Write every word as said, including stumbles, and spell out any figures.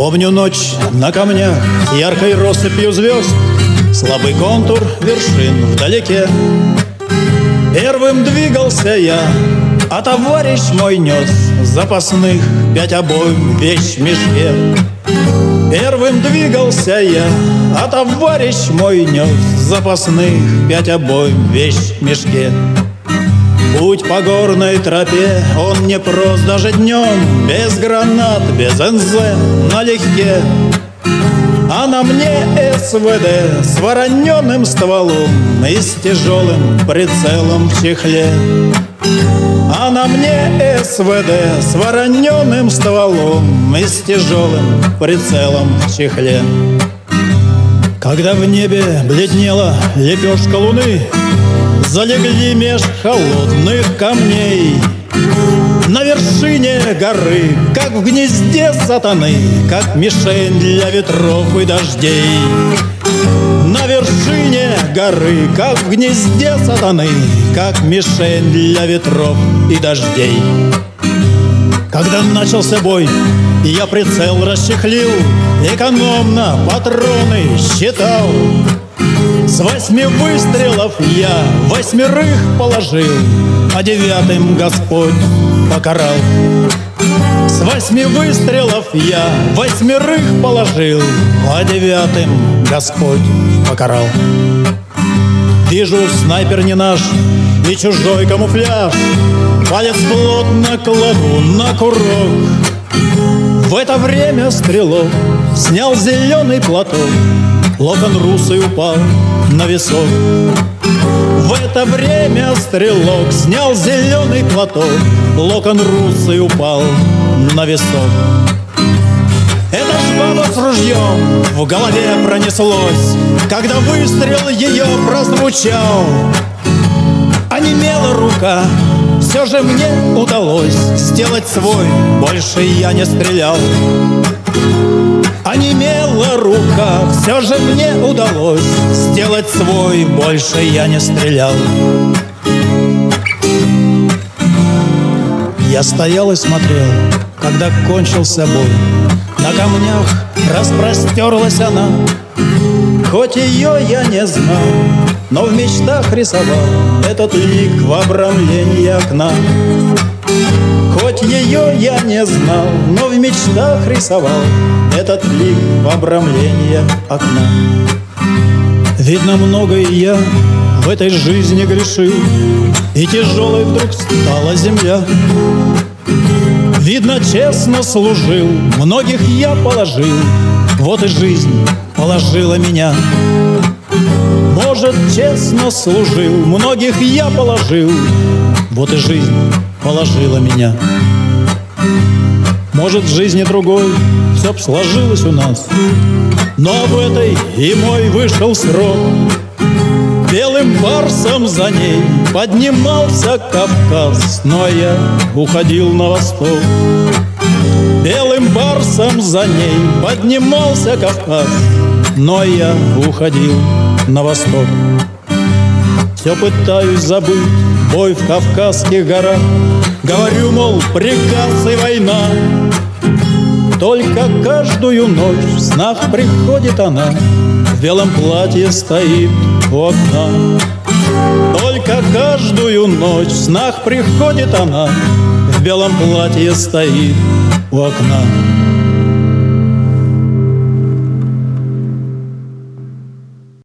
Помню ночь на камнях с яркой россыпью звезд, слабый контур вершин вдалеке. Первым двигался я, а товарищ мой нес запасных пять обоим вещь в мешке. Первым двигался я, а товарищ мой нес запасных пять обоим вещь в мешке. Путь по горной тропе, он не прост даже днем, без гранат, без эн зэ, налегке. А на мне эс вэ дэ с вороненым стволом и с тяжелым прицелом в чехле. А на мне эс вэ дэ с вороненым стволом и с тяжелым прицелом в чехле. Когда в небе бледнела лепешка луны, залегли меж холодных камней. На вершине горы, как в гнезде сатаны, как мишень для ветров и дождей. На вершине горы, как в гнезде сатаны, как мишень для ветров и дождей. Когда начался бой, я прицел расчехлил, экономно патроны считал. С восьми выстрелов я восьмерых положил, а девятым Господь покарал. С восьми выстрелов я восьмерых положил, а девятым Господь покарал. Вижу, снайпер не наш и чужой камуфляж, палец плотно кладу на курок. В это время стрелок снял зеленый платок, локон русый упал на висок. В это время стрелок снял зеленый платок, локон русый упал на висок. Это ж баба с ружьем в голове пронеслось, когда выстрел ее прозвучал. Онемела рука, все же мне удалось сделать свой, больше я не стрелял. Онемела рука, все же мне удалось сделать свой, больше я не стрелял. Я стоял и смотрел, когда кончился бой. На камнях распростерлась она. Хоть ее я не знал, но в мечтах рисовал этот лик в обрамлении окна. Хоть ее я не знал, но в мечтах рисовал этот лик в обрамлении окна. Видно, многое я в этой жизни грешил, и тяжелой вдруг стала земля. Видно, честно служил, многих я положил, вот и жизнь положила меня. Может, честно служил, многих я положил, вот и жизнь положила меня. Может, в жизни другой все б сложилось у нас, но в этой и мой вышел срок. Белым барсом за ней поднимался Кавказ, но я уходил на восток. Белым барсом за ней поднимался Кавказ, но я уходил на восток. Все пытаюсь забыть бой в Кавказских горах, говорю, мол, приказ и война. Только каждую ночь в снах приходит она, в белом платье стоит у окна. Только каждую ночь в снах приходит она, в белом платье стоит у окна.